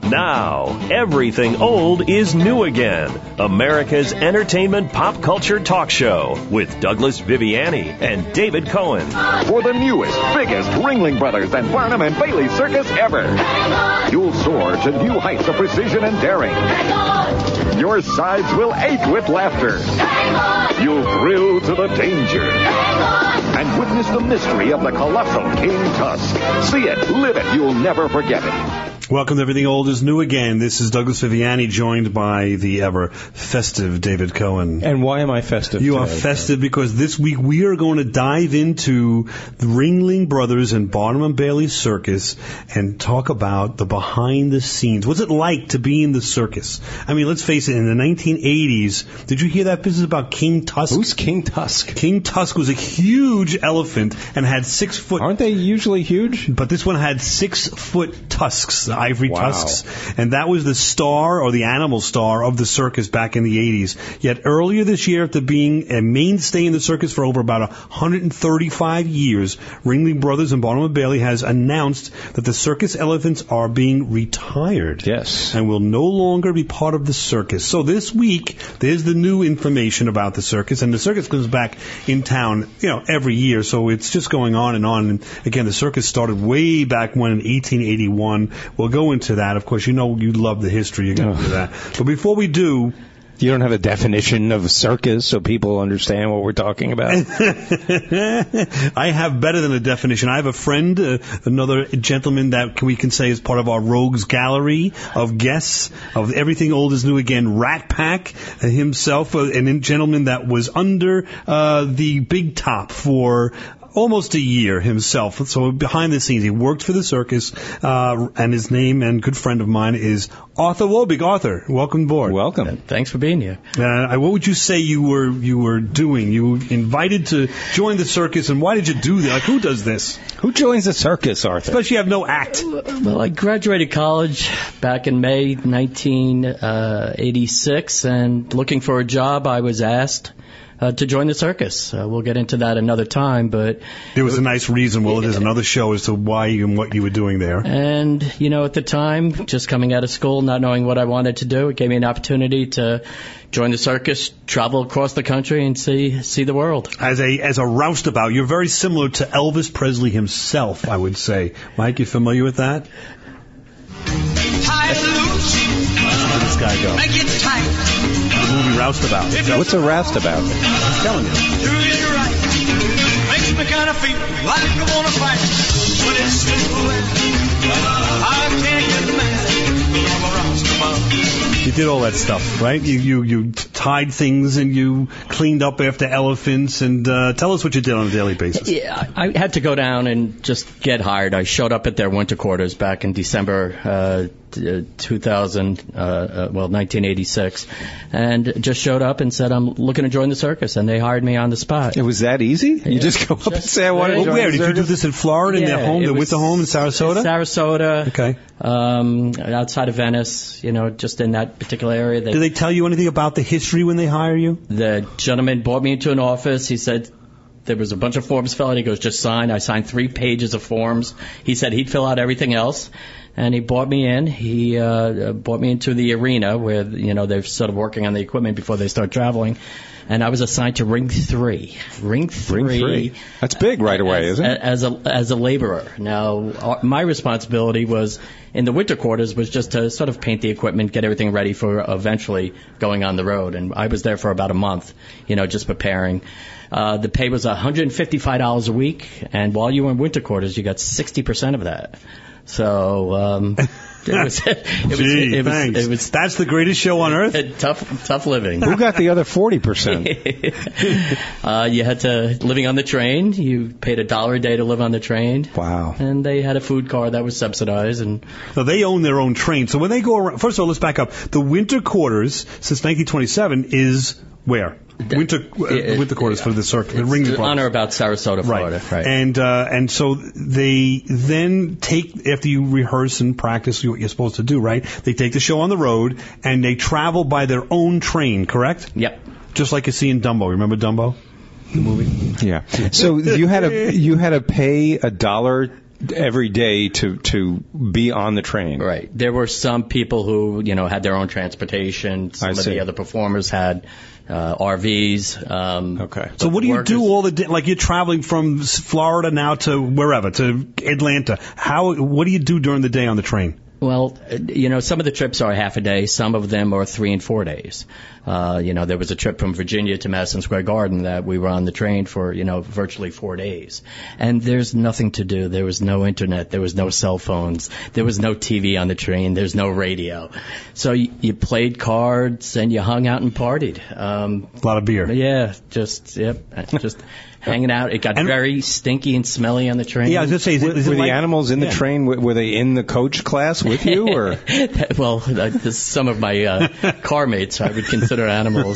Now, everything old is new again. America's entertainment pop culture talk show with Douglas Viviani and David Cohen. For the newest, biggest Ringling Brothers and Barnum and Bailey circus ever. You'll soar to new heights of precision and daring. Your sides will ache with laughter. You'll thrill to the danger. And witness the mystery of the colossal King Tusk. See it, live it, you'll never forget it. Welcome to Everything Old is New Again. This is Douglas Viviani, joined by the ever festive David Cohen. And why am I festive? You are festive because this week we are going to dive into the Ringling Brothers and Barnum and Bailey Circus and talk about the behind the scenes. What's it like to be in the circus? I mean, let's face it, in the 1980s, did you hear that business about King Tusk? Who's King Tusk? King Tusk was a huge elephant and had 6 foot... Aren't they usually huge? But this one had 6 foot tusks, ivory tusks. And that was the star, or the animal star, of the circus back in the 80s. Yet earlier this year, after being a mainstay in the circus for over about 135 years, Ringling Brothers and Barnum and Bailey has announced that the circus elephants are being retired. Yes. And will no longer be part of the circus. So this week, there's the new information about the circus. And the circus comes back in town, every year. So it's just going on. And again, the circus started way back when in 1881. We'll go into that. Of course, you love the history. You're going to do that. But before we do... You don't have a definition of circus so people understand what we're talking about? I have better than a definition. I have a friend, another gentleman that we can say is part of our rogues gallery of guests of Everything Old is New Again, Rat Pack himself, a gentleman that was under the big top for almost a year himself. So behind the scenes, he worked for the circus, and his name and good friend of mine is Arthur Wobig. Arthur, welcome aboard. Welcome. Thanks for being here. What would you say you were doing? You were invited to join the circus, and why did you do that? Like, who does this? Who joins the circus, Arthur? Especially you have no act. Well, I graduated college back in May 1986, and looking for a job, I was asked to join the circus. We'll get into that another time, but... There was a nice reason. Well, there's another show as to why and what you were doing there. And, at the time, just coming out of school, not knowing what I wanted to do, it gave me an opportunity to join the circus, travel across the country, and see the world. As a roustabout, you're very similar to Elvis Presley himself, I would say. Mike, you familiar with that? Listen to this guy go. Make it tight. The movie Roustabout. What's a roustabout? I'm telling you. Do it right. Makes me kind of feel like I want to fight. But it's simple as I can't get mad. I'm a roustabout. You did all that stuff, right? You tied things and you cleaned up after elephants. And tell us what you did on a daily basis. Yeah, I had to go down and just get hired. I showed up at their winter quarters back in December 1986, and just showed up and said, I'm looking to join the circus, and they hired me on the spot. It was that easy? You just go up and say, I want to join Where? the Did you do this in Florida, in their home, with the home in Sarasota? Sarasota. Okay. Outside of Venice, just in that particular area. Did they tell you anything about the history when they hire you? The gentleman brought me into an office. He said, there was a bunch of forms filled out. He goes, just sign. I signed 3 pages of forms. He said he'd fill out everything else. And he brought me in. He brought me into the arena where, they're sort of working on the equipment before they start traveling. And I was assigned to Ring 3. Ring 3. That's big right away, isn't it? As a laborer. Now, my responsibility was, in the winter quarters, was just to sort of paint the equipment, get everything ready for eventually going on the road. And I was there for about a month, just preparing. The pay was $155 a week. And while you were in winter quarters, you got 60% of that. So It was that's the greatest show on earth. Tough living. Who got the other 40%? You had to living on the train. You paid $1 a day to live on the train. Wow. And they had a food car that was subsidized. And so they own their own train. So when they go around, first of all, let's back up. The winter quarters since 1927 is where? Winter quarters for the circuit, the Ringling Brothers. On or about Sarasota, Florida. Right. And so they then take, after you rehearse and practice what you're supposed to do, right? They take the show on the road and they travel by their own train, correct? Yep. Just like you see in Dumbo. Remember Dumbo? The movie? Yeah. So you had to pay $1 every day to be on the train. Right. There were some people who, had their own transportation. Some of the other performers had RVs. Okay. So what do you do all the day? Like you're traveling from Florida now to wherever, to Atlanta. What do you do during the day on the train? Well, some of the trips are half a day. Some of them are 3 and 4 days. There was a trip from Virginia to Madison Square Garden that we were on the train for, virtually 4 days. And there's nothing to do. There was no internet. There was no cell phones. There was no TV on the train. There's no radio. So you played cards and you hung out and partied. A lot of beer. Yeah, just hanging out. It got very stinky and smelly on the train. Yeah, I was going to say, were the animals in the train? Were they in the coach class with you, or? Well, some of my car mates I would consider animals.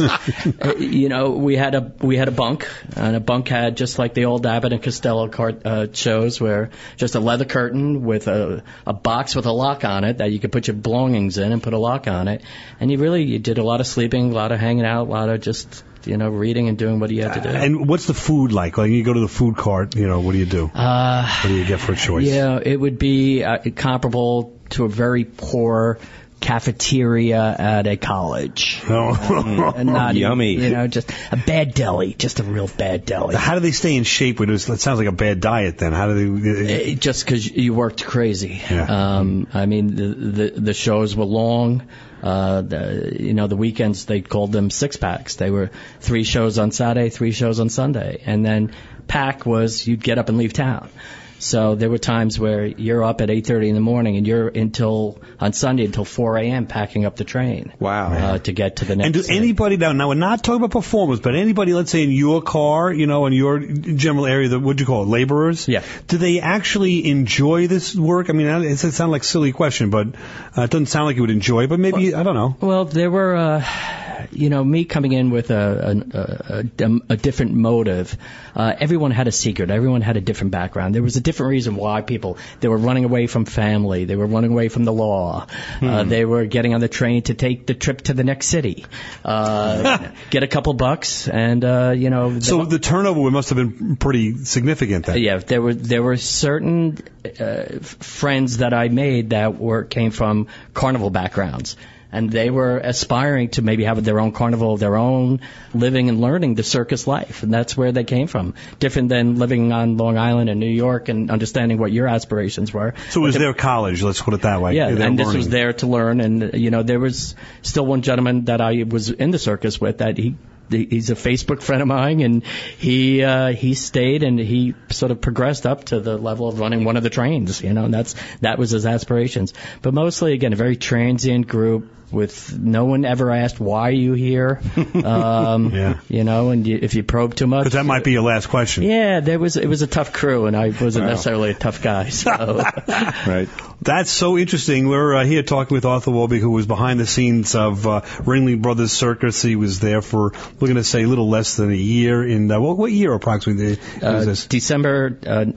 We had a bunk, and a bunk had just like the old Abbott and Costello shows, where just a leather curtain with a box with a lock on it that you could put your belongings in and put a lock on it. And you did a lot of sleeping, a lot of hanging out, a lot of just reading and doing what you had to do. And what's the food like? Like you go to the food cart, what do you do? What do you get for a choice? Yeah, it would be comparable to a very poor cafeteria at a college. And not yummy. Just a bad deli, just a real bad deli. How do they stay in shape? It sounds like a bad diet then. How do they? Just because you worked crazy. Yeah. The shows were long. The weekends, they called them six packs. They were 3 shows on Saturday, 3 shows on Sunday. And then pack was you'd get up and leave town. So there were times where you're up at 8:30 in the morning and you're on Sunday until 4 a.m. packing up the train. Wow. To get to the next. And do anybody now we're not talking about performers, but anybody, let's say in your car, in your general area, what'd you call it, laborers? Yeah. Do they actually enjoy this work? I mean, it sounds like a silly question, but it doesn't sound like you would enjoy it, but maybe, I don't know. Well, there were, me coming in with a different motive. Everyone had a secret. Everyone had a different background. There was a different reason why they were running away from family. They were running away from the law. They were getting on the train to take the trip to the next city. Get a couple bucks and, So the turnover must have been pretty significant then. Yeah, there were certain friends that I made that came from carnival backgrounds. And they were aspiring to maybe have their own carnival of their own, living and learning the circus life. And that's where they came from. Different than living on Long Island and New York and understanding what your aspirations were. So it was their college, let's put it that way. Yeah, and this was there to learn. And, there was still one gentleman that I was in the circus with that he's a Facebook friend of mine, and he stayed and he sort of progressed up to the level of running one of the trains, and that was his aspirations. But mostly, again, a very transient group with no one ever asked, why are you here? Yeah. And if you probe too much. Because that might be your last question. Yeah, it was a tough crew, and I wasn't necessarily a tough guy. So. Right. That's so interesting. We're here talking with Arthur Walby, who was behind the scenes of Ringling Brothers Circus. He was there for, we're going to say, a little less than a year. In what year approximately was this? December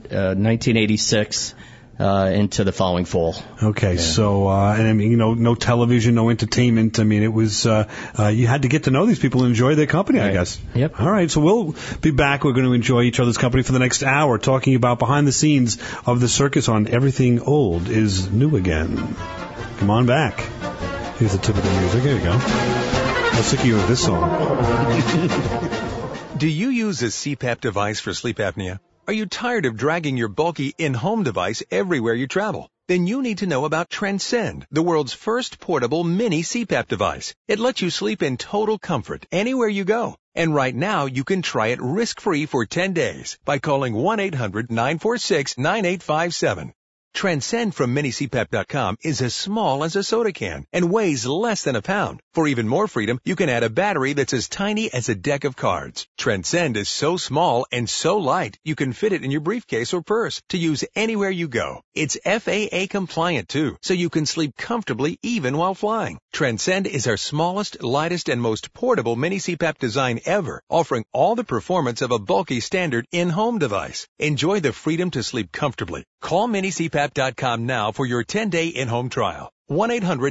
1986. Into the following fall. Okay, yeah. So, no television, no entertainment. I mean, it was, you had to get to know these people and enjoy their company, right. I guess. Yep. All right, so we'll be back. We're going to enjoy each other's company for the next hour, talking about behind the scenes of the circus on Everything Old is New Again. Come on back. Here's the typical music. Here you go. I'll sick you with this song. Do you use a CPAP device for sleep apnea? Are you tired of dragging your bulky in-home device everywhere you travel? Then you need to know about Transcend, the world's first portable mini CPAP device. It lets you sleep in total comfort anywhere you go. And right now, you can try it risk-free for 10 days by calling 1-800-946-9857. Transcend from minicpap.com is as small as a soda can and weighs less than a pound. For even more freedom, you can add a battery that's as tiny as a deck of cards. Transcend is so small and so light, you can fit it in your briefcase or purse to use anywhere you go. It's FAA compliant too, so you can sleep comfortably even while flying. Transcend is our smallest, lightest, and most portable mini CPAP design ever, offering all the performance of a bulky standard in-home device. Enjoy the freedom to sleep comfortably. Call minicpap.com now for your 10-day in-home trial.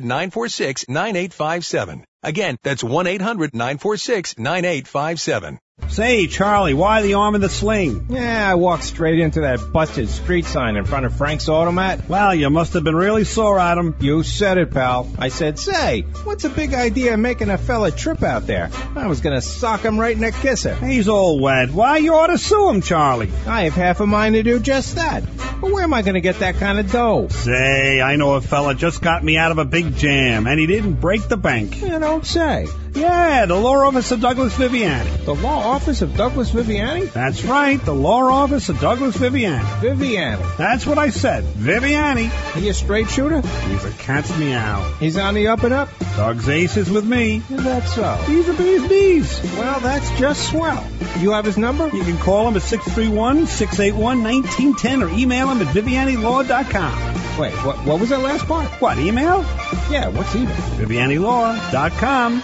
1-800-946-9857. Again, that's 1-800-946-9857. Say, Charlie, why the arm in the sling? Yeah, I walked straight into that busted street sign in front of Frank's Automat. Well, you must have been really sore at him. You said it, pal. I said, say, what's a big idea of making a fella trip out there? I was going to sock him right in the kisser. He's all wet. Why, you ought to sue him, Charlie. I have half a mind to do just that. But where am I going to get that kind of dough? Say, I know a fella just got me out of a big jam, and he didn't break the bank. You don't say. Yeah, the law office of Douglas Viviani. The law office of Douglas Viviani? That's right, the law office of Douglas Viviani. Viviani. That's what I said, Viviani. He a straight shooter? He's a cat's meow. He's on the up and up? Doug's ace is with me. Is that so? He's a bee's knees. Well, that's just swell. You have his number? You can call him at 631-681-1910 or email him at vivianilaw.com. Wait, what was that last part? What, email? Yeah, what's email? vivianilaw.com.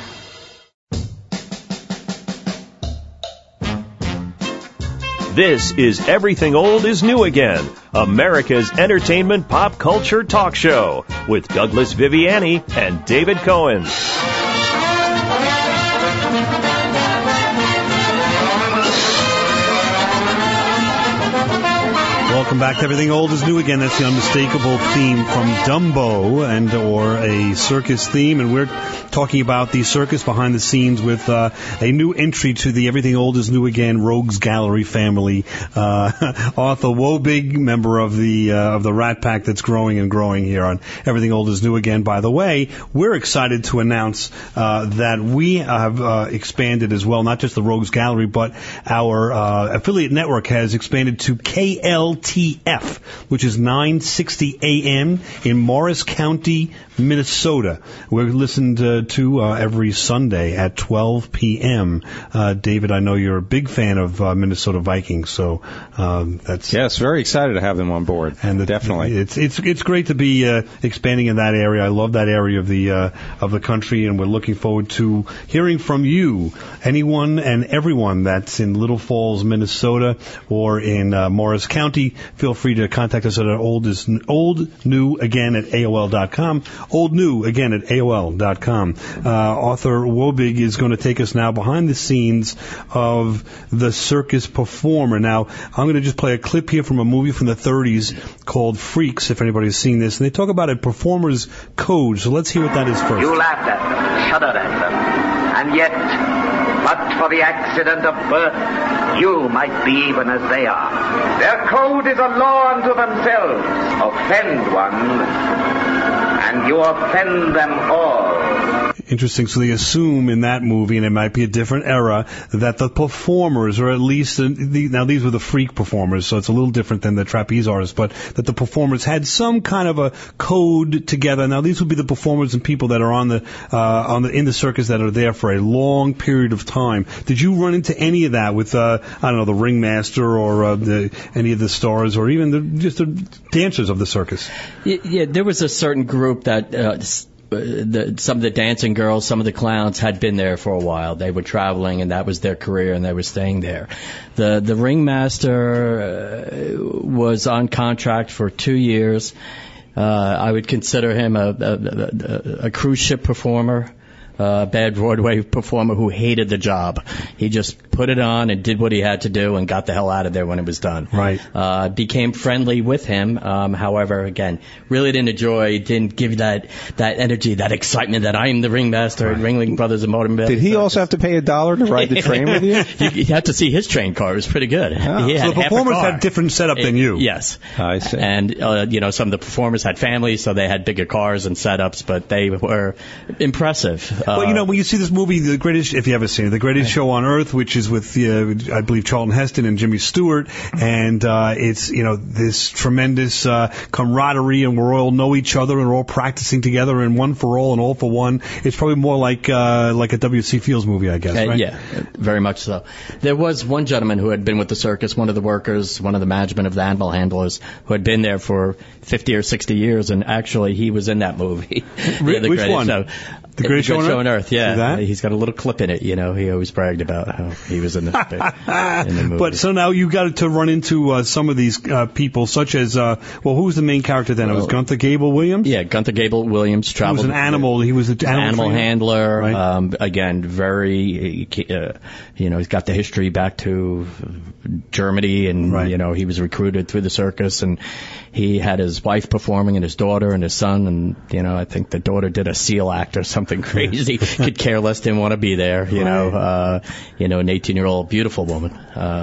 This is Everything Old is New Again, America's entertainment pop culture talk show with Douglas Viviani and David Cohen. Welcome back to Everything Old is New Again. That's the unmistakable theme from Dumbo or a circus theme. And we're talking about the circus behind the scenes with a new entry to the Everything Old is New Again Rogues Gallery family. Arthur Wobig, member of the Rat Pack that's growing and growing here on Everything Old is New Again. By the way, we're excited to announce that we have expanded as well, not just the Rogues Gallery, but our affiliate network has expanded to KLTF, which is 960 AM in Morris County, Minnesota. We're listened to every Sunday at 12 p.m. David, I know you're a big fan of Minnesota Vikings, so that's... Yes, very excited to have them on board. And definitely. It's great to be expanding in that area. I love that area of the country, and we're looking forward to hearing from you. Anyone and everyone that's in Little Falls, Minnesota, or in Morris County, feel free to contact us at oldnewagan at AOL.com. Old New, again, at AOL.com. Arthur Wobig is going to take us now behind the scenes of the circus performer. Now, I'm going to just play a clip here from a movie from the 30s called Freaks, if anybody's seen this. And they talk about a performer's code. So let's hear what that is first. You laughed at them, shuddered at them, and yet, but for the accident of birth, you might be even as they are. Their code is a law unto themselves. Offend one, and you offend them all. Interesting. So they assume in that movie, and it might be a different era, that the performers, or at least, now these were the freak performers, so it's a little different than the trapeze artists, but that the performers had some kind of a code together. Now these would be the performers and people that are in the circus that are there for a long period of time. Did you run into any of that with, I don't know, the ringmaster or any of the stars, or even just the dancers of the circus? Yeah, there was a certain group that some of the dancing girls, some of the clowns had been there for a while. They were traveling, and that was their career, and they were staying there. The ringmaster was on contract for 2 years. I would consider him a cruise ship performer. Bad Broadway performer who hated the job. He just put it on and did what he had to do and got the hell out of there when it was done. Right. Became friendly with him. However, again, really didn't give that energy, that excitement that I am the ringmaster at Ringling Brothers and Motor. Did he also have to pay $1 to ride the train with you? You had to see his train car. It was pretty good. Oh. So the performers had different setup than you. Yes. I see. And, some of the performers had families, so they had bigger cars and setups, but they were impressive. Well, when you see this movie, The Greatest, if you ever seen it, The Greatest Show on Earth, which is with, I believe, Charlton Heston and Jimmy Stewart, and it's, this tremendous camaraderie, and we all know each other, and we're all practicing together, and one for all and all for one. It's probably more like a W.C. Fields movie, I guess, right? Yeah, very much so. There was one gentleman who had been with the circus, one of the workers, one of the management of the animal handlers, who had been there for 50 or 60 years, and actually he was in that movie. Which one? Show. The Great Show on Earth? Yeah. See that? He's got a little clip in it, you know. He always bragged about how he was in the movie. But so now you got to run into some of these people, such as, who was the main character then? It was Gunther Gable Williams? Yeah, Gunther Gable Williams traveled. He was an animal. He was an animal handler. Right. Again, very, he's got the history back to Germany, and, he was recruited through the circus, and he had his wife performing and his daughter and his son, and, I think the daughter did a seal act or something crazy. Could care less, didn't want to be there, an 18-year-old beautiful woman.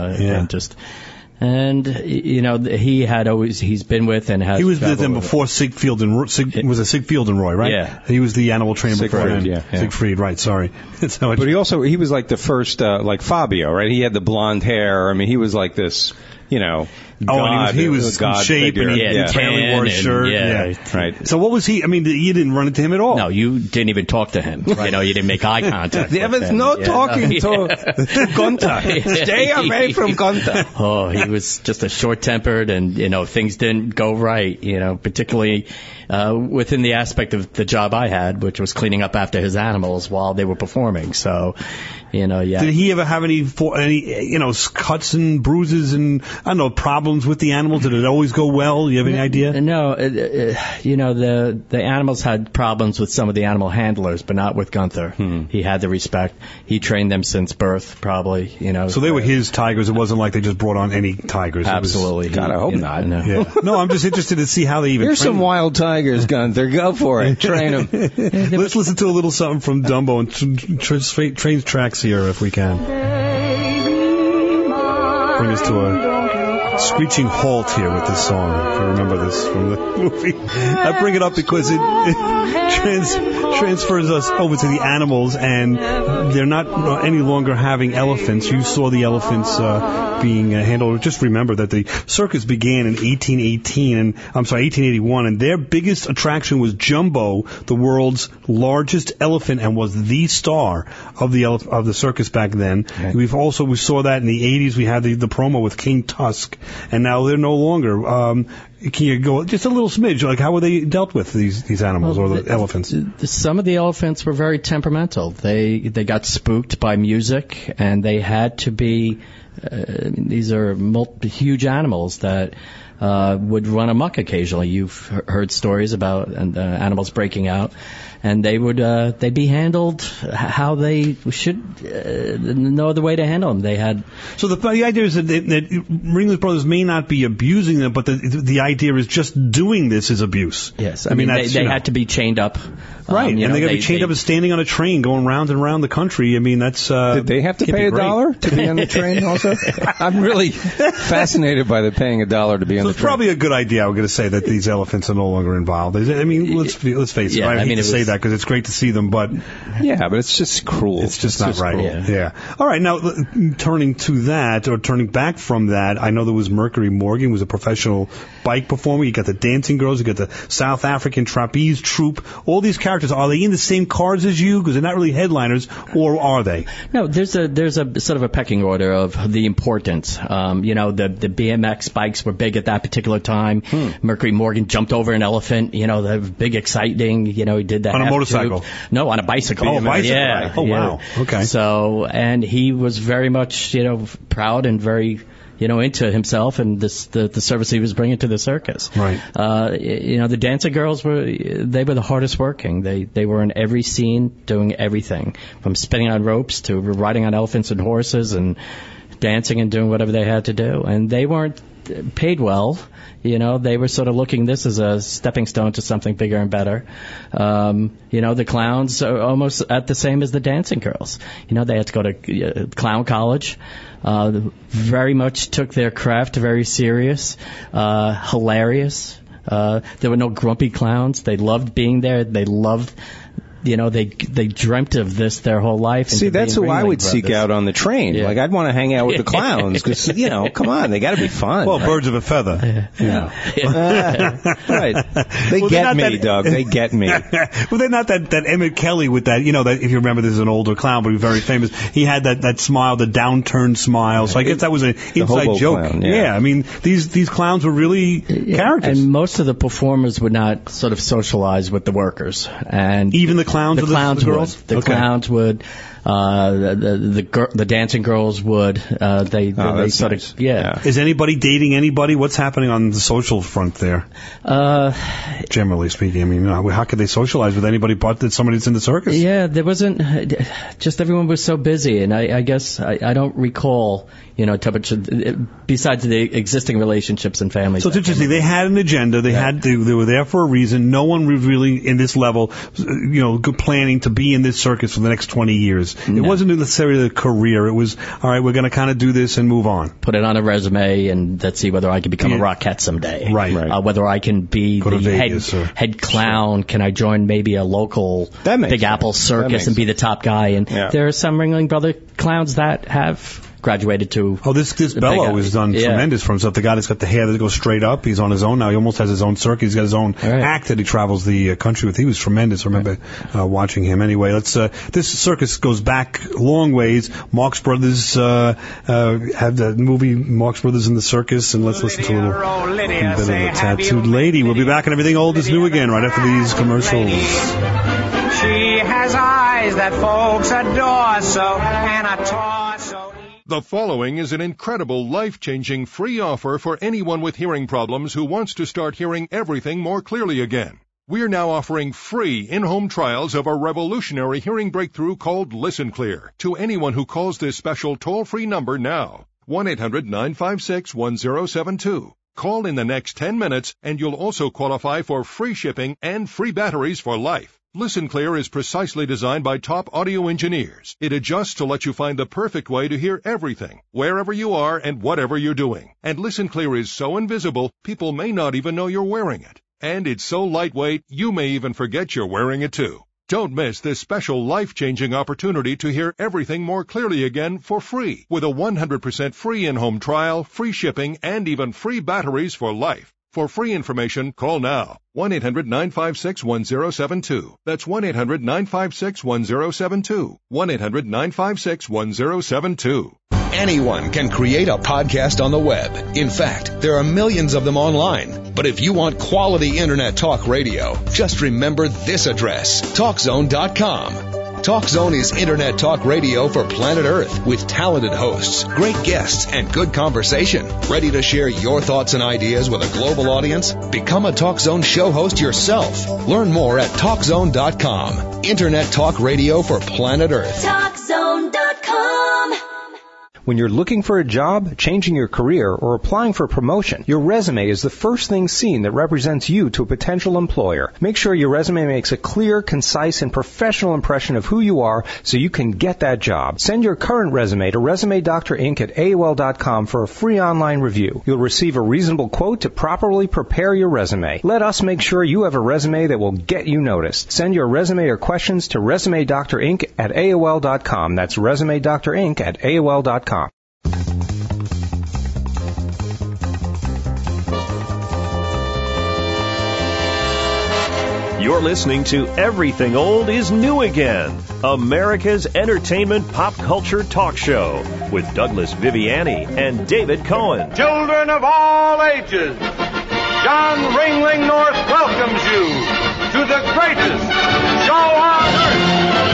He's been with and has. He was with them before Siegfried and Roy, right? Yeah. He was the animal trainer before him. Yeah. Siegfried, right, sorry. But he was like the first, like Fabio, right? He had the blonde hair. I mean, he was like this, God, and he was in shape, figure. and he apparently wore a shirt. Right. So what was he? I mean, you didn't run into him at all. No, you didn't even talk to him. You didn't make eye contact. There was no talking to Gunther. Stay away from Gunther. Oh, he was just a short-tempered, and things didn't go right. Particularly within the aspect of the job I had, which was cleaning up after his animals while they were performing. So. Did he ever have any cuts and bruises and, problems with the animals? Did it always go well? Do you have any idea? No, the animals had problems with some of the animal handlers, but not with Gunther. He had the respect. He trained them since birth, probably, So they were his tigers. It wasn't like they just brought on any tigers. Absolutely. God, I hope not. No, I'm just interested to see how they even Here's some wild tigers, Gunther. Go for it. Train them. Let's listen to a little something from Dumbo and train tracks here if we can. Bring us to a screeching halt here with this song. If you remember this from the movie. I bring it up because it transfers us over to the animals, and they're not any longer having elephants. You saw the elephants being handled. Just remember that the circus began in 1881, and their biggest attraction was Jumbo, the world's largest elephant, and was the star of the circus back then. Okay. We saw that in the 80s. We had the promo with King Tusk, and now they're no longer. Can you go just a little smidge? Like, how were they dealt with, these animals or the elephants? Some of the elephants were very temperamental. They got spooked by music, and they had to be. These are huge animals that would run amok occasionally. You've heard stories about animals breaking out, and they'd be handled how they should. No other way to handle them. They had. So the idea is that Ringling Brothers may not be abusing them, but the idea is just doing this is abuse. Yes, I mean they had to be chained up. Right, and they got to be chained up and standing on a train going round and round the country. I mean, that's. Did they have to pay $1 to be on the train also? I'm really fascinated by the paying $1 to be on the train. It's probably a good idea. I'm going to say that these elephants are no longer involved. I mean, let's face it. I hate to say that because it's great to see them, but but it's just cruel. It's just not right. Yeah. All right. Now, turning back from that, I know there was Mercury Morgan, who was a professional bike performer. You got the Dancing Girls. You got the South African Trapeze Troupe. All these characters, are they in the same cars as you? Because they're not really headliners, or are they? No, there's a sort of a pecking order of the importance. The BMX bikes were big at that particular time. Mercury Morgan jumped over an elephant. The big exciting. He did that on a motorcycle. No, on a bicycle. Oh, bicycle. Yeah. Oh, wow. Okay. So, and he was very much proud and very. Into himself and the service he was bringing to the circus. Right. The Dancing Girls were the hardest working. They were in every scene doing everything, from spinning on ropes to riding on elephants and horses and dancing and doing whatever they had to do. And they weren't paid well. They were sort of looking this as a stepping stone to something bigger and better. The clowns are almost at the same as the Dancing Girls. They had to go to clown college. Very much took their craft very serious, hilarious. There were no grumpy clowns. They loved being there. They loved. They dreamt of this their whole life. See, that's who I would seek out on the train. Yeah. Like, I'd want to hang out with the clowns because, come on, they got to be fun. Well, right? Birds of a feather. Yeah. Right. They get me, Doug. They get me. Well, they're not that Emmett Kelly with that, that if you remember, this is an older clown, but he was very famous. He had that smile, the downturned smile. So I guess that was an inside joke. Clown, I mean, these clowns were really characters. And most of the performers would not sort of socialize with the workers. And even the clowns? The clowns the girls? would. The clowns would. The dancing girls would. They sort nice. of yeah. Is anybody dating anybody? What's happening on the social front there? Generally speaking, I mean, how could they socialize with anybody but that somebody's in the circus? Yeah, there wasn't. Just everyone was so busy, and I guess I don't recall. Besides the existing relationships and families. So it's interesting. They had an agenda. They were there for a reason. No one was really in this level, planning to be in this circus for the next 20 years. It wasn't necessarily a career. It was, all right, we're going to kind of do this and move on. Put it on a resume and let's see whether I can become a Rockette someday. Right. Whether I can be the head clown. Can I join maybe a local Big Apple circus and be the top guy? And there are some Ringling Brother clowns that have graduated to. Oh, this Bello has done tremendous for himself. The guy that's got the hair that goes straight up. He's on his own now. He almost has his own circuit. He's got his own act that he travels the country with. He was tremendous. I remember watching him. Anyway, this circus goes back long ways. Marx Brothers had the movie Marx Brothers in the Circus, and let's listen to a little bit of the Tattooed Lady. We'll be back on Everything Old is New again right after these commercials. She has eyes that folks adore so, and a torso. The following is an incredible, life-changing free offer for anyone with hearing problems who wants to start hearing everything more clearly again. We're now offering free in-home trials of a revolutionary hearing breakthrough called Listen Clear to anyone who calls this special toll-free number now, 1-800-956-1072. Call in the next 10 minutes and you'll also qualify for free shipping and free batteries for life. Listen Clear is precisely designed by top audio engineers. It adjusts to let you find the perfect way to hear everything, wherever you are and whatever you're doing. And Listen Clear is so invisible, people may not even know you're wearing it. And it's so lightweight, you may even forget you're wearing it too. Don't miss this special life-changing opportunity to hear everything more clearly again for free with a 100% free in-home trial, free shipping, and even free batteries for life. For free information, call now. 1-800-956-1072. That's 1-800-956-1072. 1-800-956-1072. Anyone can create a podcast on the web. In fact, there are millions of them online. But if you want quality internet talk radio, just remember this address, TalkZone.com. TalkZone is internet talk radio for planet Earth with talented hosts, great guests, and good conversation. Ready to share your thoughts and ideas with a global audience? Become a TalkZone show host yourself. Learn more at TalkZone.com. Internet talk radio for planet Earth. TalkZone.com. When you're looking for a job, changing your career, or applying for a promotion, your resume is the first thing seen that represents you to a potential employer. Make sure your resume makes a clear, concise, and professional impression of who you are so you can get that job. Send your current resume to ResumeDoctorInc@AOL.com for a free online review. You'll receive a reasonable quote to properly prepare your resume. Let us make sure you have a resume that will get you noticed. Send your resume or questions to ResumeDoctorInc@AOL.com. That's ResumeDoctorInc@AOL.com. You're listening to Everything Old is New Again, America's entertainment pop culture talk show with Douglas Viviani and David Cohen. Children of all ages, John Ringling North welcomes you to the greatest show on earth.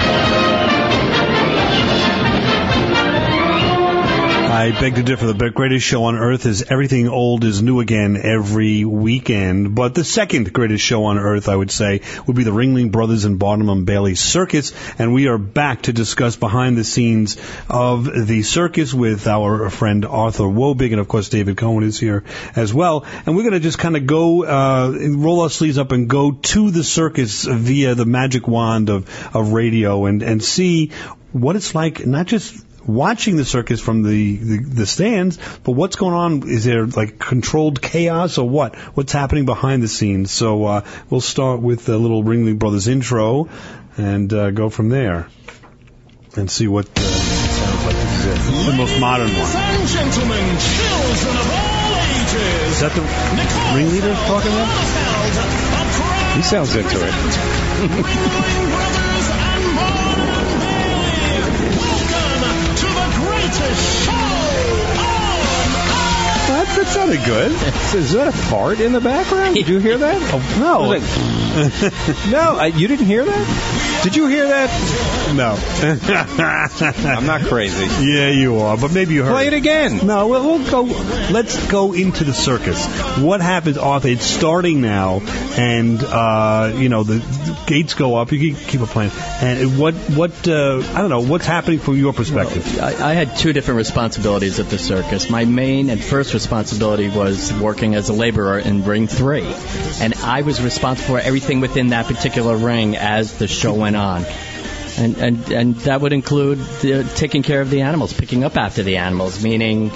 I beg to differ. The greatest show on earth is Everything Old is New Again every weekend. But the second greatest show on earth, I would say, would be the Ringling Brothers and Barnum and Bailey Circus. And we are back to discuss behind the scenes of the circus with our friend Arthur Wobig. And, of course, David Cohen is here as well. And we're going to just kind of go, roll our sleeves up and go to the circus via the magic wand of radio and see what it's like, not just watching the circus from the stands, but what's going on? Is there like controlled chaos or what? What's happening behind the scenes? So we'll start with the little Ringling Brothers intro and go from there and see what sounds like. This is the most modern one. Ladies and gentlemen, children of all ages. Is that the ringleader talking about? He sounds into it. Ringling Brothers and Barnum Bailey. Welcome to the greatest show on earth. That sounded good. Is that a fart in the background? Did you hear that? Oh, no. No, you didn't hear that? Did you hear that? No. I'm not crazy. Yeah, you are, but maybe you heard. Play it again. No, we'll go. Let's go into the circus. What happens, Arthur? It's starting now, and the gates go up. You keep it playing. And what? I don't know. What's happening from your perspective? Well, I had two different responsibilities at the circus. My main and first responsibility was working as a laborer in Ring 3, and I was responsible for everything within that particular ring as the show went on. And that would include taking care of the animals, picking up after the animals, meaning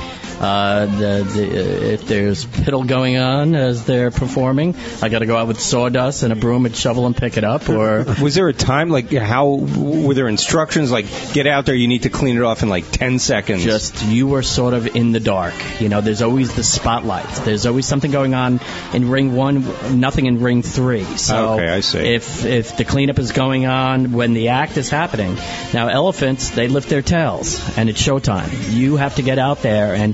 if there's piddle going on as they're performing, I got to go out with sawdust and a broom and shovel and pick it up. Or was there a time, were there instructions, like, get out there, you need to clean it off in like 10 seconds? Just, you were sort of in the dark. There's always the spotlights. There's always something going on in Ring 1, nothing in Ring 3. So okay, I see. If the cleanup is going on when the act is happening. Now, elephants, they lift their tails, and it's showtime. You have to get out there, and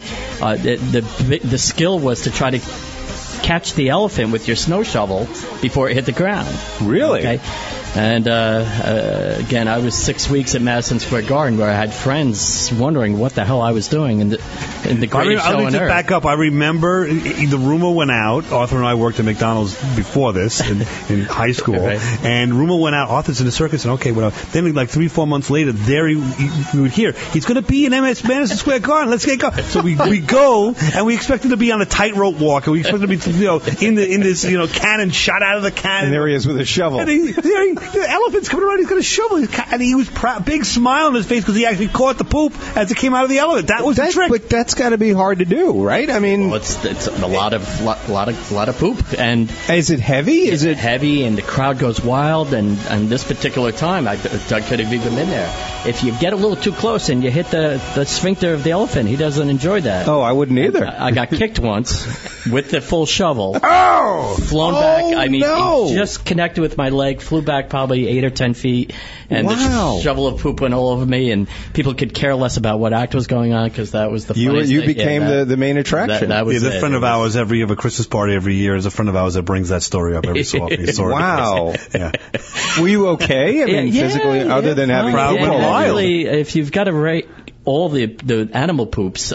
the skill was to try to catch the elephant with your snow shovel before it hit the ground. Really? Okay. And again, I was 6 weeks at Madison Square Garden, where I had friends wondering what the hell I was doing in the greatest show on earth. Back up. I remember the rumor went out. Arthur and I worked at McDonald's before this in high school, right. And rumor went out. Arthur's in the circus, and okay, whatever. Then, like 3-4 months later, there we would hear he's going to be in Madison Square Garden. Let's get going. So we go, and we expect him to be on a tightrope walk, and we expect him to be in this cannon shot out of the cannon. And there he is with a shovel. And the elephant's coming around, he's got a shovel, and he was big smile on his face because he actually caught the poop as it came out of the elephant. That was the trick. But that's got to be hard to do, right? I mean, well, it's a lot of poop. And is it heavy? Is it heavy? And the crowd goes wild. And this particular time, Doug could have even been there. If you get a little too close and you hit the sphincter of the elephant, he doesn't enjoy that. Oh, I wouldn't either. I got kicked once with the full shovel. Oh! Flown back. I mean, it just connected with my leg, flew back probably 8 or 10 feet, and the shovel of poop went all over me, and people could care less about what act was going on because that was the funniest You thing. became the main attraction. That was a friend of ours every year, a Christmas party every year, is a friend of ours that brings that story up every so often. Wow. Yeah. Were you okay? I mean, physically, other than having actually, if you've got to rate all the animal poops,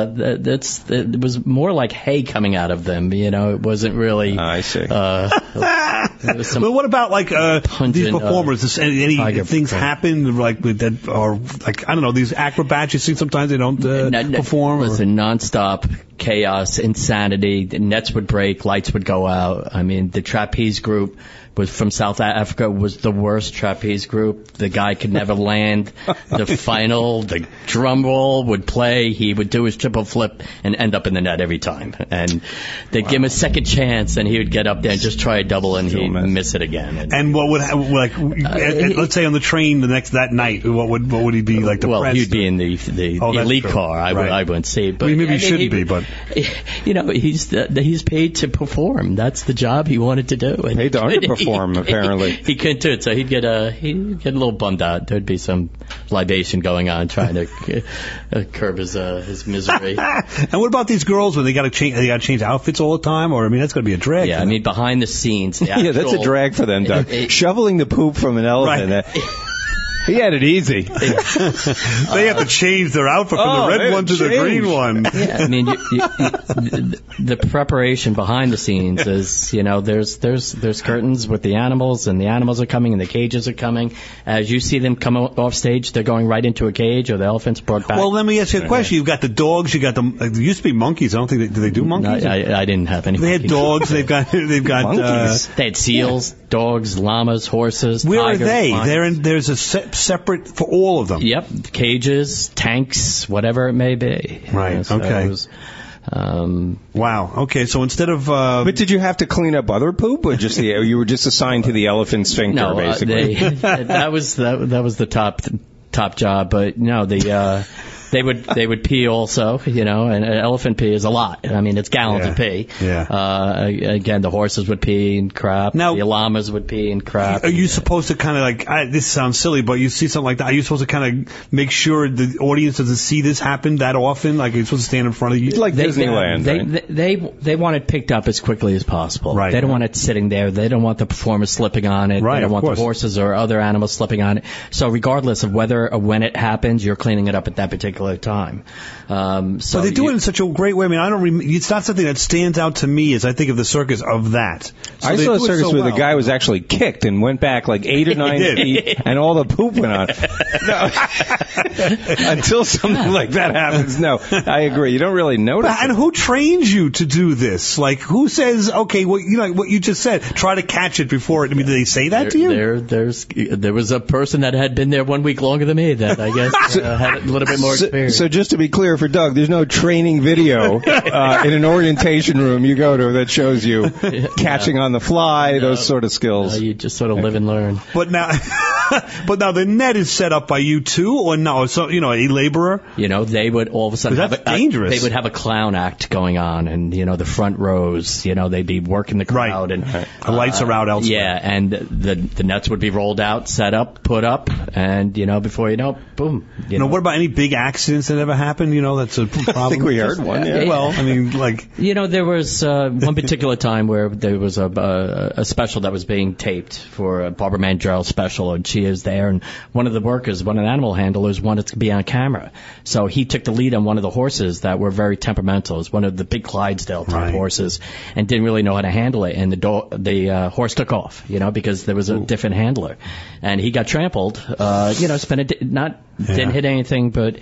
it was more like hay coming out of them. It wasn't really. I see. But what about these performers? Any things happen like that, or like I don't know, these acrobats? You see sometimes they don't perform. It was a nonstop chaos, insanity. The nets would break, lights would go out. I mean, the trapeze group was from South Africa, was the worst trapeze group. The guy could never land the drum roll would play, he would do his triple flip and end up in the net every time. And they'd give him a second chance, and he would get up there and just try a double, and he'd miss it again. And what would let's say on the train that night, what would he be like? Well, he'd be in the elite car. I wouldn't say, but maybe he shouldn't be. But he's paid to perform. That's the job he wanted to do. Paid to underperform, apparently. He couldn't do it, so he'd get a little bummed out. There'd be some libation going on, trying to curb his misery. And what about these girls when they got to change outfits all the time? Or I mean, that's going to be a drag. Yeah, I mean, behind the scenes. Yeah, that's a drag for them, Doug. Shoveling the poop from an elephant. Right. He had it easy. They have to change their outfit from the red one to the green one. Yeah, I mean, the preparation behind the scenes is, there's curtains with the animals, and the animals are coming, and the cages are coming. As you see them come off stage, they're going right into a cage, or the elephant's brought back. Well, let me ask you a question. You've got the dogs. You got there used to be monkeys. I don't think do they do monkeys? No, I didn't have any. They had dogs. They've got monkeys. They had seals, dogs, llamas, horses. Where tigers, are they? lions. There's a separate for all of them. Yep, cages, tanks, whatever it may be. Right. So okay. it was, wow. Okay. So instead of but did you have to clean up other poop, or just you were just assigned to the elephant sphincter, basically? That was the top job, but no, They would pee also, and elephant pee is a lot. I mean, it's gallons of pee. Yeah. Again, the horses would pee and crap. Now, the llamas would pee and crap. Are you supposed to kind of this sounds silly, but you see something like that, are you supposed to kind of make sure the audience doesn't see this happen that often? Like, you're supposed to stand in front of you? Like Disneyland, right? They want it picked up as quickly as possible. Right. They don't want it sitting there. They don't want the performers slipping on it. Right, they don't want course. the horses or other animals slipping on it. So regardless of whether or when it happens, you're cleaning it up at that particular time. So but they do it in such a great way. I mean, it's not something that stands out to me as I think of the circus of that. So I they saw a do it circus so where well. the guy was actually kicked and went back like 8 or 9 feet, and all the poop went on. No. Until something like that happens, no, I agree. You don't really notice. And who trains you to do this? Like, who says, okay, well, what you just said, try to catch it before it. I mean, did they say that to you? There was a person that had been there 1 week longer than me that I guess had a little bit more experience. So just to be clear for Doug, there's no training video in an orientation room you go to that shows you catching on the fly, those sort of skills. You just sort of live and learn. But now the net is set up by you too, or no? So a laborer. They would all of a sudden that's dangerous. They would have a clown act going on, and the front rows. They'd be working the crowd, and the lights are out elsewhere. Yeah, and the nets would be rolled out, set up, put up, and before you know, boom. What about any big accidents that ever happened? That's a problem. I think we heard one. Yeah. Well, I mean, there was one particular time where there was a special that was being taped for a Barbara Mandrell special, and she is there, and one of the animal handlers wanted to be on camera, so he took the lead on one of the horses that were very temperamental. It was one of the big Clydesdale type horses, and didn't really know how to handle it, and the horse took off, because there was a different handler, and he got trampled. Didn't hit anything, but.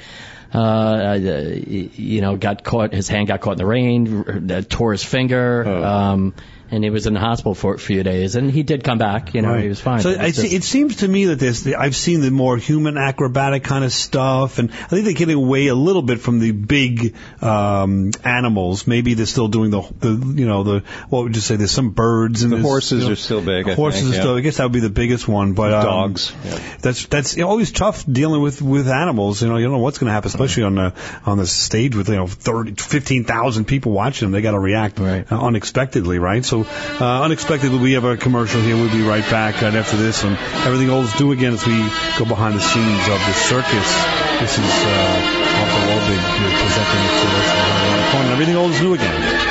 Got caught. His hand got caught in the rain. Tore his finger. And he was in the hospital for a few days, and he did come back. He was fine. So it seems to me that I've seen the more human acrobatic kind of stuff, and I think they're getting away a little bit from the big animals. Maybe they're still doing the what would you say? There's some birds and the horses are still big. Horses are still. I guess that would be the biggest one, but dogs. That's always tough dealing with animals. You don't know what's going to happen, especially on the stage with 15,000 people watching them. They got to react unexpectedly, right? So unexpectedly, we have a commercial here. We'll be right back right after this on Everything Old is New Again as we go behind the scenes of the circus. This is Arthur Walbig presenting it to us on Everything Old is New Again.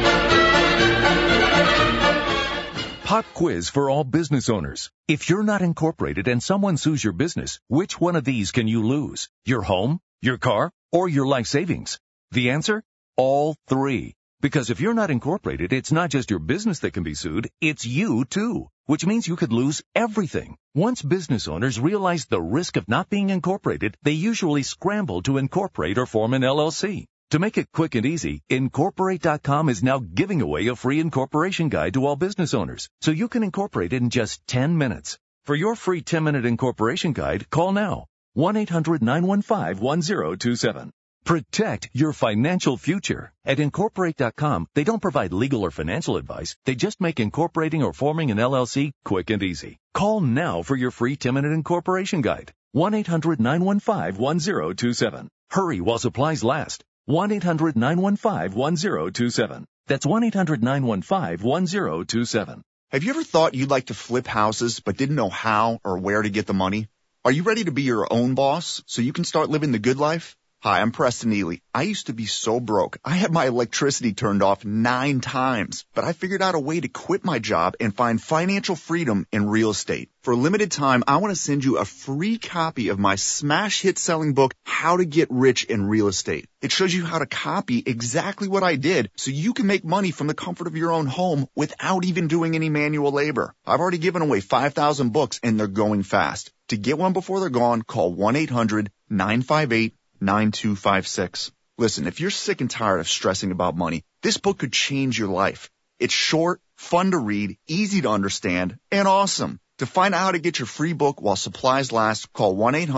Pop quiz for all business owners. If you're not incorporated and someone sues your business, which one of these can you lose? Your home, your car, or your life savings? The answer? All three. Because if you're not incorporated, it's not just your business that can be sued, it's you too, which means you could lose everything. Once business owners realize the risk of not being incorporated, they usually scramble to incorporate or form an LLC. To make it quick and easy, Incorporate.com is now giving away a free incorporation guide to all business owners, so you can incorporate in just 10 minutes. For your free 10-minute incorporation guide, call now. 1-800-915-1027. Protect your financial future. At Incorporate.com, they don't provide legal or financial advice. They just make incorporating or forming an LLC quick and easy. Call now for your free 10-minute incorporation guide. 1-800-915-1027. Hurry while supplies last. 1-800-915-1027. That's 1-800-915-1027. Have you ever thought you'd like to flip houses but didn't know how or where to get the money? Are you ready to be your own boss so you can start living the good life? Hi, I'm Preston Ely. I used to be so broke. I had my electricity turned off 9 times, but I figured out a way to quit my job and find financial freedom in real estate. For a limited time, I want to send you a free copy of my smash hit selling book, How to Get Rich in Real Estate. It shows you how to copy exactly what I did so you can make money from the comfort of your own home without even doing any manual labor. I've already given away 5,000 books and they're going fast. To get one before they're gone, call 1-800-958-9256. Listen, if you're sick and tired of stressing about money, this book could change your life. It's short, fun to read, easy to understand, and awesome. To find out how to get your free book while supplies last, call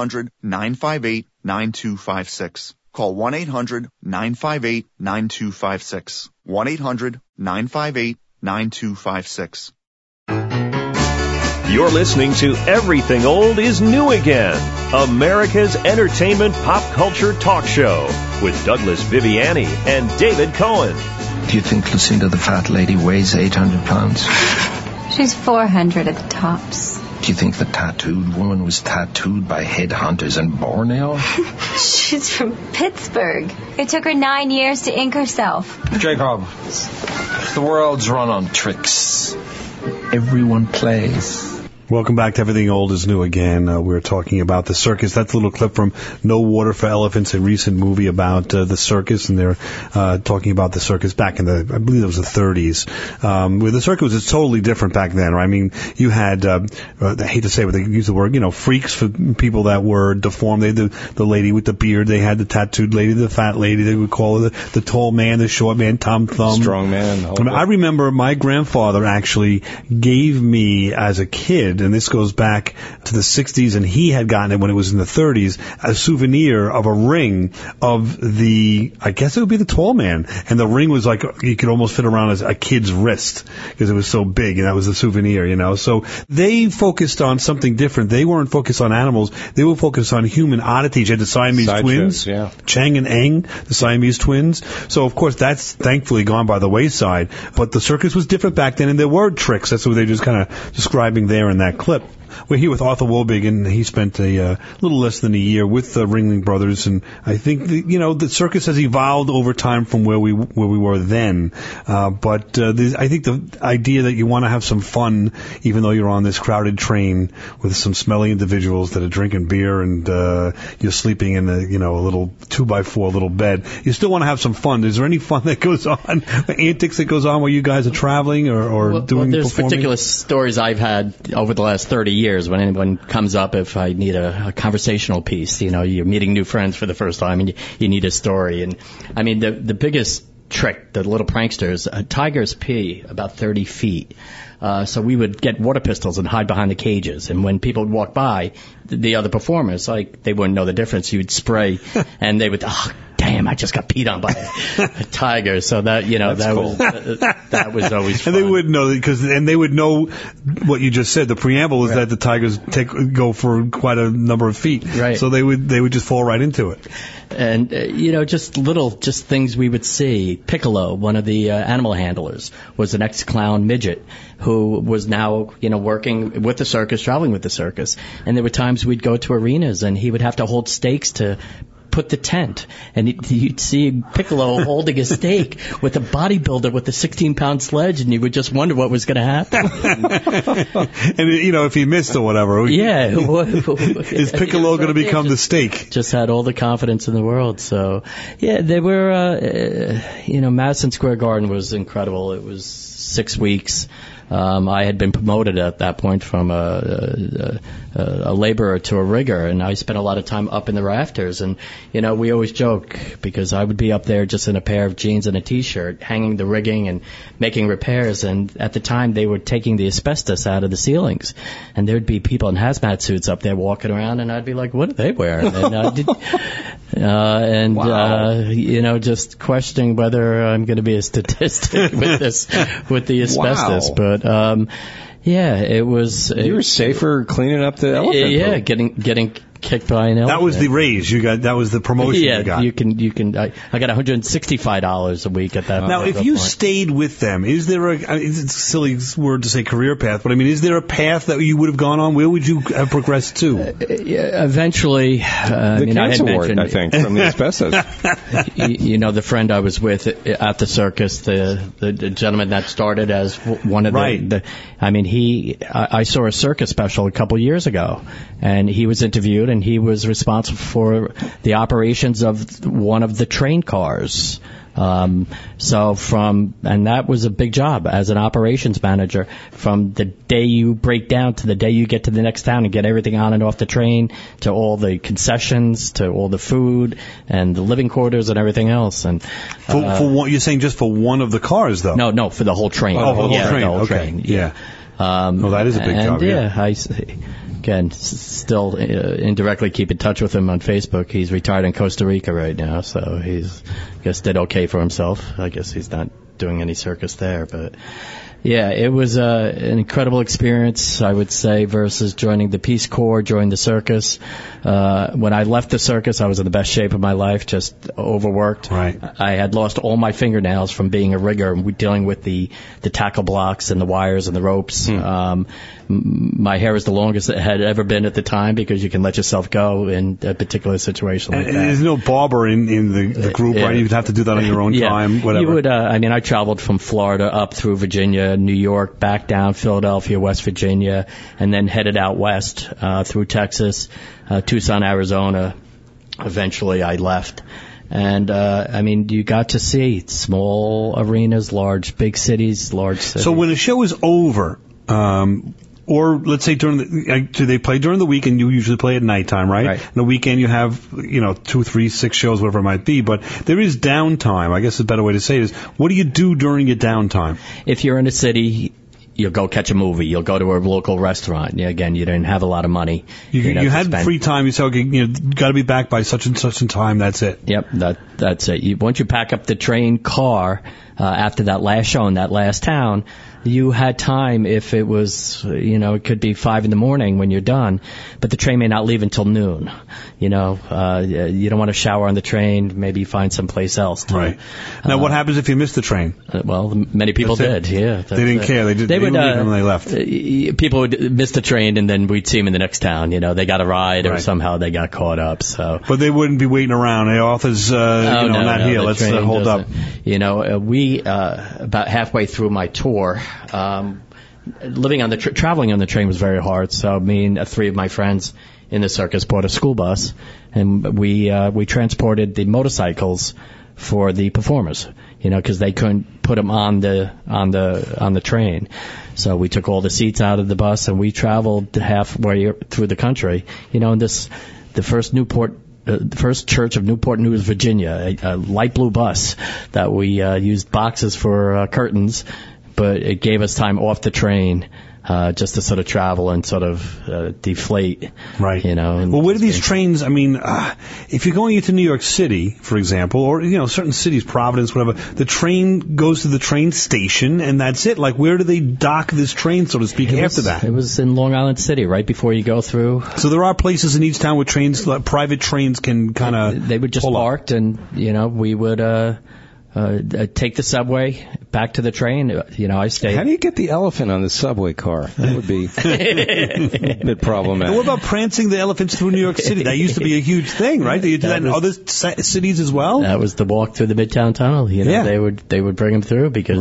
1-800-958-9256. Call 1-800-958-9256. 1-800-958-9256. You're listening to Everything Old is New Again, America's entertainment pop Culture Talk Show with Douglas Viviani and David Cohen. Do you think Lucinda the fat lady weighs 800 pounds? She's 400 at the tops. Do you think the tattooed woman was tattooed by headhunters in Borneo? She's from Pittsburgh. It took her 9 years to ink herself. Jacob, the world's run on tricks. Everyone plays. Welcome back to Everything Old is New Again. We're talking about the circus. That's a little clip from No Water for Elephants, a recent movie about the circus, and they're talking about the circus back in the, I believe it was the 30s. Where the circus was totally different back then, right? I mean, you had, I hate to say it, but they use the word, freaks for people that were deformed. They had the lady with the beard, they had the tattooed lady, the fat lady, they would call her the tall man, the short man, Tom Thumb. Strong man. I remember my grandfather actually gave me, as a kid, and this goes back to the 60s, and he had gotten it when it was in the 30s, a souvenir of a ring of I guess it would be the tall man, and the ring was like, you could almost fit around as a kid's wrist, because it was so big, and that was the souvenir, So they focused on something different. They weren't focused on animals, they were focused on human oddities. You had the Siamese twins, Chang and Eng, the Siamese twins. So, of course, that's thankfully gone by the wayside, but the circus was different back then, and there were tricks. That's what they're just kind of describing there in that clip. We're here with Arthur Wolbig, and he spent a little less than a year with the Ringling Brothers, and I think the circus has evolved over time from where we were then. But I think the idea that you want to have some fun, even though you're on this crowded train with some smelly individuals that are drinking beer and you're sleeping in a little 2x4 little bed, you still want to have some fun. Is there any fun that goes on, antics that goes on while you guys are traveling or doing? There's performing? Particular stories I've had over the last 30 years when anyone comes up, if I need a conversational piece, you're meeting new friends for the first time and you need a story. And I mean, the biggest trick, the little pranksters, tigers pee about 30 feet. So we would get water pistols and hide behind the cages. And when people would walk by, the other performers, they wouldn't know the difference. You'd spray and they would, damn, I just got peed on by a tiger. So that, that was always fun. And they would know and they would know what you just said. The preamble is that the tigers go for quite a number of feet. Right. So they would just fall right into it. And, just things we would see. Piccolo, one of the animal handlers, was an ex-clown midget who was now, working with the circus, traveling with the circus. And there were times we'd go to arenas and he would have to hold stakes to put the tent, and you'd see Piccolo holding a stake with a bodybuilder with a 16-pound sledge, and you would just wonder what was going to happen. And if he missed or whatever, is Piccolo going to become the stake? Just had all the confidence in the world. So they were, Madison Square Garden was incredible. It was 6 weeks. I had been promoted at that point from a laborer to a rigger, and I spent a lot of time up in the rafters. And, we always joke, because I would be up there just in a pair of jeans and a T-shirt, hanging the rigging and making repairs. And at the time, they were taking the asbestos out of the ceilings. And there would be people in hazmat suits up there walking around, and I'd be like, what are they wearing? And wow. Just questioning whether I'm going to be a statistic with the asbestos. Wow. But it was. You were safer cleaning up the elephant. Yeah, getting kicked by an elephant. That was the raise you got. That was the promotion you got. you can. I got $165 a week at that. Now, if you stayed with them, is there it's a silly word to say career path, but I mean, is there a path that you would have gone on? Where would you have progressed to? Eventually, the cancer ward, I think, from the asbestos. The friend I was with at the circus, the gentleman that started as one of the. I saw a circus special a couple years ago, and he was interviewed, and he was responsible for the operations of one of the train cars. And that was a big job as an operations manager, from the day you break down to the day you get to the next town and get everything on and off the train, to all the concessions, to all the food and the living quarters and everything else. And for what you're saying, just for one of the cars, though? No, for the whole train. Oh, for the whole train. The whole okay. train. Yeah. That is a big job. Again, still indirectly keep in touch with him on Facebook. He's retired in Costa Rica right now, so he's, I guess, did okay for himself. I guess he's not doing any circus there, but Yeah, it was an incredible experience, I would say, versus joining the Peace Corps, joining the circus. When I left the circus, I was in the best shape of my life, just overworked. Right. I had lost all my fingernails from being a rigger and dealing with the tackle blocks and the wires and the ropes. My hair is the longest it had ever been at the time because you can let yourself go in a particular situation like and that. there's no barber in the group, right? You'd have to do that on your own time, whatever. You would, I traveled from Florida up through Virginia, New York, back down Philadelphia, West Virginia, and then headed out west through Texas, Tucson, Arizona. Eventually I left. And, you got to see small arenas, big cities, large cities. So when a show is over, or let's say do they play during the week, and you usually play at nighttime, right? Right. On the weekend you have, 2, 3, 6 shows, whatever it might be, but there is downtime. I guess a better way to say it is, what do you do during your downtime? If you're in a city, you'll go catch a movie. You'll go to a local restaurant. Again, you didn't have a lot of money. You had free time. You said, okay, got to be back by such and such a time. That's it. Yep, that's it. Once you pack up the train car after that last show in that last town, you had time if it was, it could be 5 a.m. when you're done, but the train may not leave until noon. You don't want to shower on the train. Maybe you find someplace else. Right. Now, what happens if you miss the train? Many people did. Yeah. They didn't care. They would leave when they left. People would miss the train, and then we'd see them in the next town. They got a ride, or somehow they got caught up. So. But they wouldn't be waiting around. Hey, Arthur's, not here. Let's hold up. We about halfway through my tour. Traveling on the train was very hard. So me and 3 of my friends in the circus bought a school bus, and we transported the motorcycles for the performers. Because they couldn't put them on the train. So we took all the seats out of the bus, and we traveled halfway through the country. The first church of Newport News, Virginia, a light blue bus that we used boxes for curtains. But it gave us time off the train just to sort of travel and sort of deflate. Right. Well, where do these trains, if you're going into New York City, for example, or, certain cities, Providence, whatever, the train goes to the train station and that's it. Like, where do they dock this train, so to speak, after that? It was in Long Island City, right before you go through. So there are places in each town where trains, like private trains can kind of... They would just parked and, we would... take the subway back to the train. I stayed. How do you get the elephant on the subway car? That would be a bit problematic. And what about prancing the elephants through New York City? That used to be a huge thing, right? They do that in other cities as well? That was the walk through the Midtown Tunnel. They would bring them through because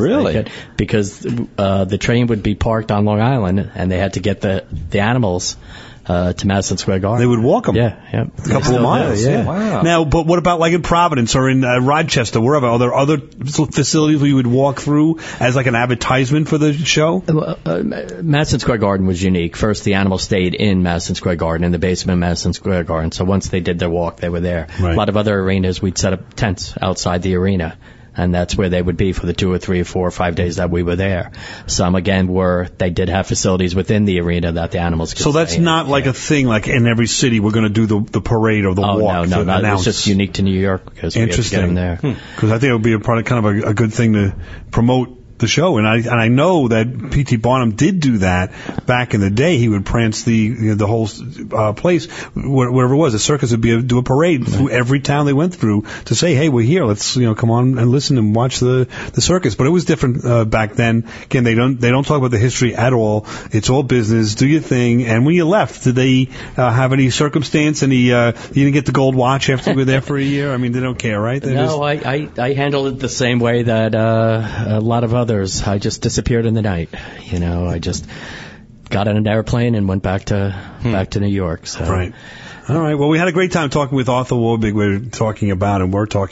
the train would be parked on Long Island and they had to get the animals to Madison Square Garden. They would walk them. Yeah. A couple of miles. Yeah. Wow. Now, but what about like in Providence or in Rochester, wherever? Are there other facilities where you would walk through as like an advertisement for the show? Madison Square Garden was unique. First, the animals stayed in Madison Square Garden, in the basement of Madison Square Garden. So once they did their walk, they were there. Right. A lot of other arenas, we'd set up tents outside the arena. And that's where they would be for the 2 or 3 or 4 or 5 days that we were there. Some, again, they did have facilities within the arena that the animals could So that's not like a thing, like in every city we're going to do the parade or the walk. No, it was just unique to New York because we had to get them there. Because I think it would be kind of a good thing to promote the show, and I know that P.T. Barnum did do that back in the day. He would prance the whole place, whatever it was. The circus would do a parade through every town they went through to say, hey, we're here. Let's come on and listen and watch the circus. But it was different back then. Again, they don't talk about the history at all. It's all business. Do your thing. And when you left, did they have any circumstance? You didn't get the gold watch after you were there for a year? They don't care, right? I handled it the same way that a lot of others. I just disappeared in the night. I just got on an airplane and went back to New York. So. Right. All right. Well, we had a great time talking with Arthur Warbig. We're talking about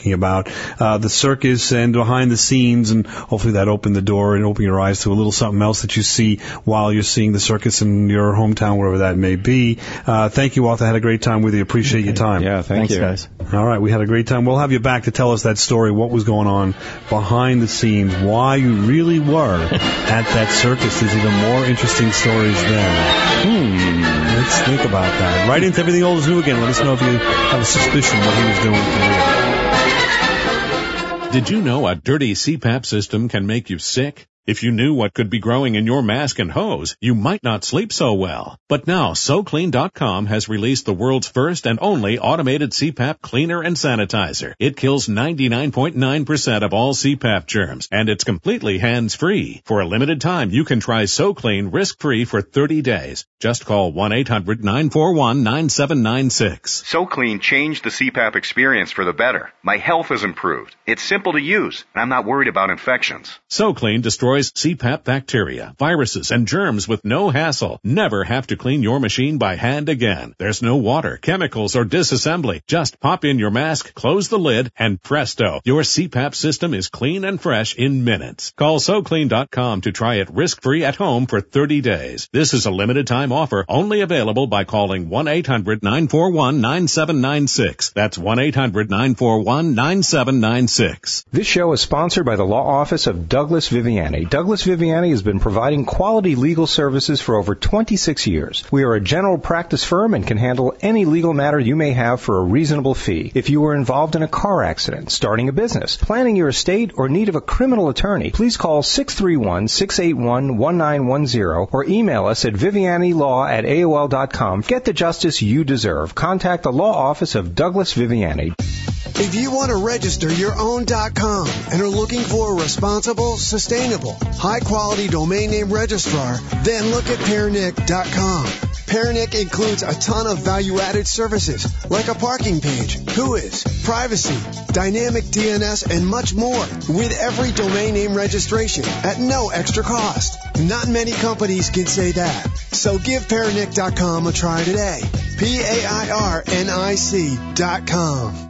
the circus and behind the scenes, and hopefully that opened the door and opened your eyes to a little something else that you see while you're seeing the circus in your hometown, wherever that may be. Thank you, Arthur. Had a great time with you. Appreciate your time. Yeah, thanks, guys. All right. We had a great time. We'll have you back to tell us that story, what was going on behind the scenes, why you really were at that circus. There's even more interesting stories then. Let's think about that. Right into Everything Old is New Again. Let us know if you have a suspicion what he was doing for real. Did you know a dirty CPAP system can make you sick? If you knew what could be growing in your mask and hose, you might not sleep so well. But now, SoClean.com has released the world's first and only automated CPAP cleaner and sanitizer. It kills 99.9% of all CPAP germs, and it's completely hands-free. For a limited time, you can try SoClean risk-free for 30 days. Just call 1-800-941-9796. SoClean changed the CPAP experience for the better. My health has improved. It's simple to use, and I'm not worried about infections. SoClean destroys CPAP bacteria, viruses, and germs with no hassle. Never have to clean your machine by hand again. There's no water, chemicals, or disassembly. Just pop in your mask, close the lid, and presto, your CPAP system is clean and fresh in minutes. Call SoClean.com to try it risk-free at home for 30 days. This is a limited time offer, only available by calling 1-800-941-9796. That's 1-800-941-9796. This show is sponsored by the law office of Douglas Viviani. Douglas Viviani has been providing quality legal services for over 26 years. We are a general practice firm and can handle any legal matter you may have for a reasonable fee. If you were involved in a car accident, starting a business, planning your estate, or need of a criminal attorney, please call 631-681-1910 or email us at vivianilaw@aol.com. Get the justice you deserve. Contact the law office of Douglas Viviani. If you want to register your own .com and are looking for a responsible, sustainable, high-quality domain name registrar, then look at Pairnick.com. Pairnick includes a ton of value-added services like a parking page, Whois, privacy, dynamic DNS, and much more with every domain name registration at no extra cost. Not many companies can say that. So give Pairnick.com a try today. Pairnic.com.